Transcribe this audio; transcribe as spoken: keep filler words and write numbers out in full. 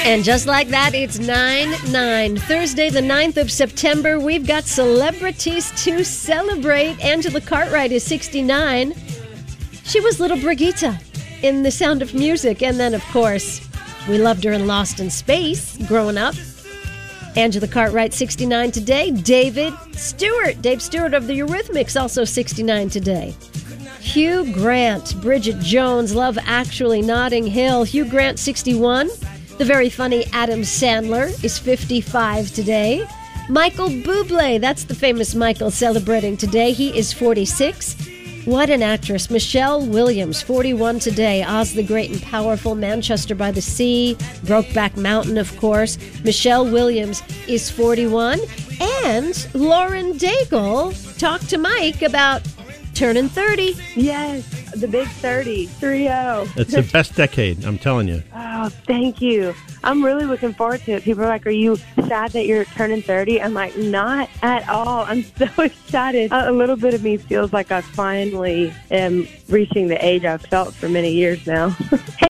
And just like that, it's nine nine. Thursday, the ninth of September, we've got celebrities to celebrate. Angela Cartwright is sixty-nine. She was little Brigitte in The Sound of Music. And then, of course, we loved her in Lost in Space growing up. Angela Cartwright, sixty-nine today. David Stewart, Dave Stewart of the Eurythmics, also sixty-nine today. Hugh Grant, Bridget Jones, Love Actually, Notting Hill. Hugh Grant, sixty-one. The very funny Adam Sandler is fifty-five today. Michael Bublé, that's the famous Michael, celebrating today. He is forty-six. What an actress. Michelle Williams, forty-one today. Oz the Great and Powerful, Manchester by the Sea, Brokeback Mountain, of course. Michelle Williams is forty-one. And Lauren Daigle talked to Mike about turning thirty. Yes, the big thirty, three oh. It's the best decade, I'm telling you. Oh, thank you. I'm really looking forward to it. People are like, are you sad that you're turning thirty? I'm like, not at all. I'm so excited. A, a little bit of me feels like I finally am reaching the age I've felt for many years now.